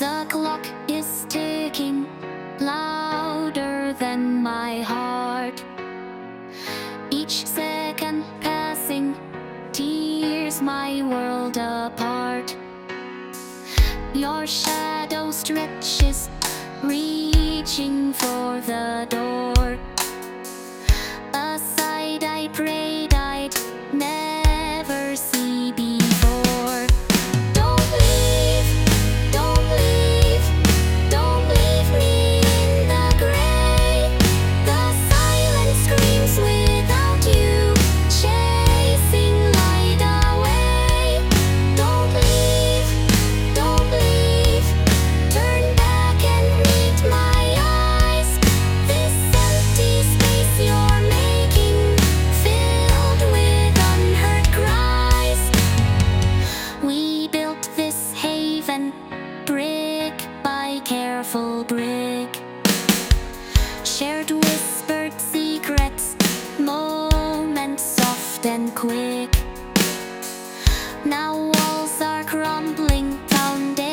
The clock is ticking louder than my heart. Each second passing tears my world apart. Your shadow stretches, reaching for the door. A side I prayed I'd never see before. Don't leave, don't leave, don't leave me in the gray. The silence screams without you, chasing light away. Don't leave, don't leave, turn back and meet my eyes. This empty space you're making, filled with unheard cries. We built this haven, brick by careful brick. Shared whispered secrets, moments soft and quick. Now walls are crumbling,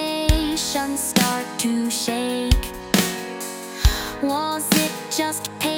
foundations start to shake. Was it just pain?